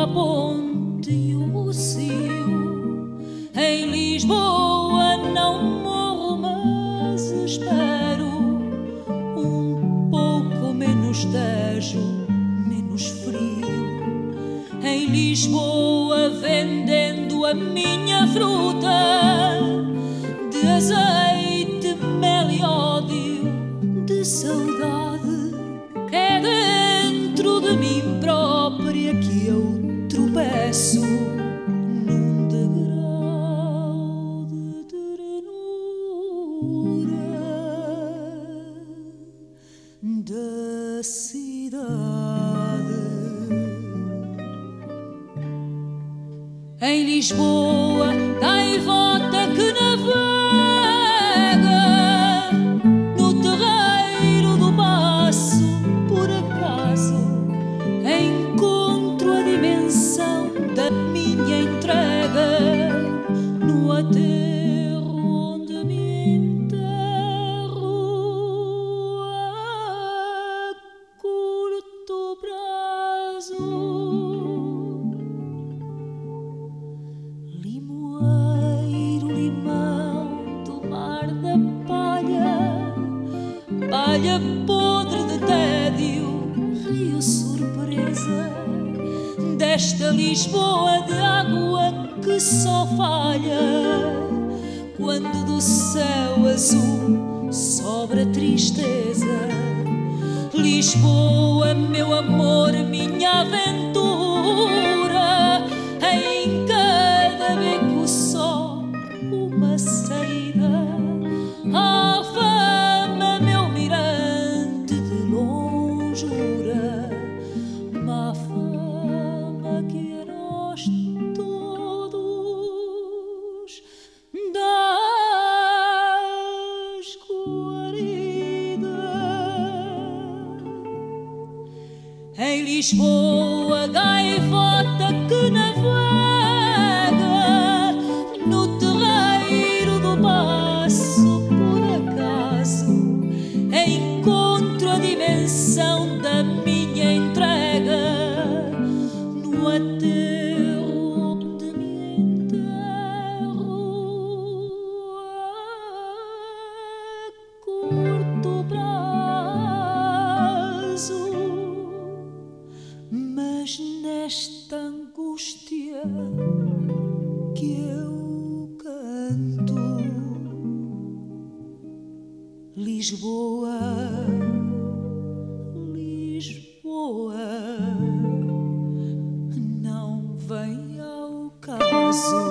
a ponte e o cio. Em Lisboa não morro, mas espero um pouco menos Tejo, menos frio. Em Lisboa vendendo a minha fruta de azeite, mel e ódio, de saudade. É dentro de mim própria que eu tropeço num degrau de ternura da cidade. Em Lisboa, gaivota que navega no terreiro do Paço, por acaso encontro a dimensão da minha entrega no aterro onde me enterro a curto prazo. Limoeiro, limão do mar da palha, palha podre de tédio, rio surpresa desta Lisboa de água que só falha quando do céu azul sobra tristeza. Lisboa, meu amor, minha aventura, em cada beco só uma saída. A fama, meu mirante de longura, má fama que a nós todos das guaridas. Em Lisboa, gaivota que navega no terreiro do Paço, por acaso encontro a dimensão da minha entrega no aterro onde me enterro a curto prazo. Mas nesta angústia que eu canto, Lisboa, Lisboa, não vem ao caso.